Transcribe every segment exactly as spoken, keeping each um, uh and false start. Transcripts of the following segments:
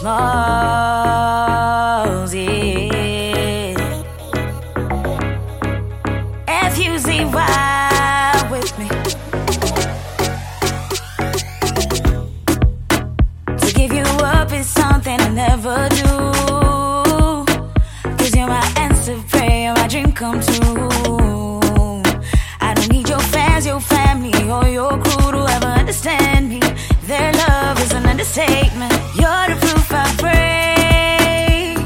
Smalls, yeah. F U Z Y with me. To give you up is something I never do. Cause you're my answer prayer, my dream come true. I don't need your fans, your family, or your crew to ever understand me. Their love is an understatement. You're the proof I pray.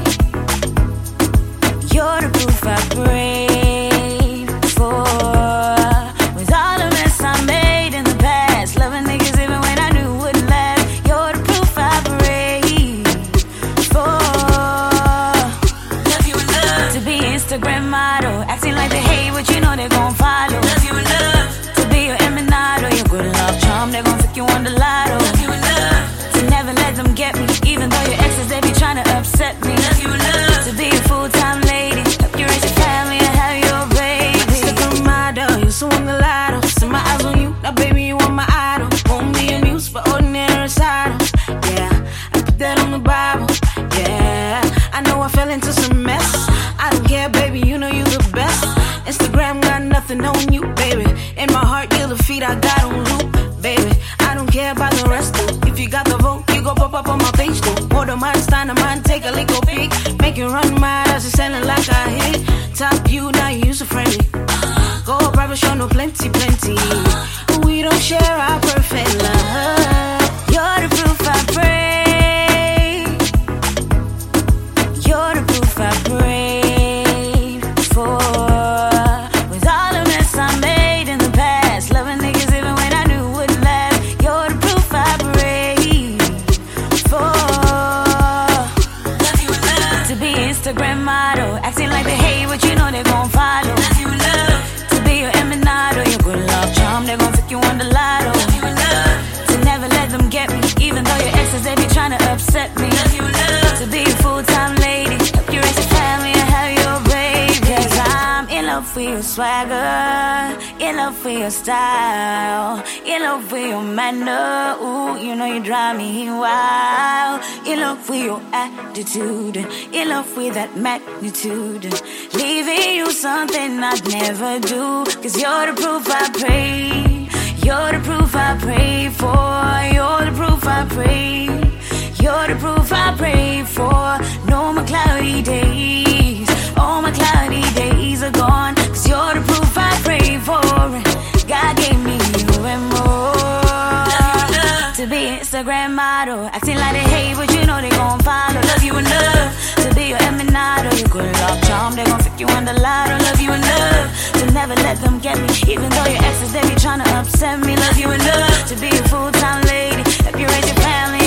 You're the proof I prayed for. With all the mess I made in the past, loving niggas even when I knew it wouldn't last. You're the proof I prayed for. Love you in love. To be Instagram model, acting like they hate what you know they gon' follow. Love you in love. To be your Eminado, your good luck charm, they gon' pick you on the lotto. Love you in love. To never let them get me, even though your exes they be trying to upset me. Love you in love. To be a full-time lady, help you raise your family and have your baby. Instagram model, you swung the lotto. Set my eyes on you, now baby you are my idol. Won't be a muse for ordinary recitals. Yeah, I put that on the Bible. Yeah, I know I fell into some mess. I don't care, baby, you know you the best. Instagram got nothing on you, baby. In my heart, you're the feet I got on loop, baby. I don't care about the rest, though. If you got the vote, you go pop up on my page, though. Order mine, stand a man, take a little peek. Make it run mad as it's sounding like I hit. Top you, now you user friendly. Go private show, no plenty, plenty. We don't share our perfect love. You're the proof I pray. You're the proof I prayed for. With all the mess I made in the past, loving niggas even when I knew it wouldn't last. You're the proof I prayed for. Love you in love. To be Instagram model, acting like they hate what you know they gon' follow. Love you in love. To be your Eminado, your good luck charm, they gon' pick you on the lotto. Love you in love. To never let them get me, even though your exes they be trying to upset me. Love you in love. To be a full-time lady, help you raise your family and have your baby. Cause I'm in love with your swagger, in love with your style, in love with your manner. Ooh, you know you drive me wild. In love with your attitude, in love with that magnitude. Leaving you something I'd never do. Cause you're the proof I pray. You're the proof I pray for. You're the proof I pray. You're the proof I pray for. No more cloudy days. All my cloudy days are gone. Cause you're the proof I pray for. God gave me you and more. Love you in love. To be Instagram model, acting like they hate what you know they gon' follow. Love you in love. To be your Eminado, your good luck charm, they gon' pick you on the lotto. Love you in love. To never let them get me, even though your exes they be trying to upset me. Love you in love. To be a full-time lady, help you raise your family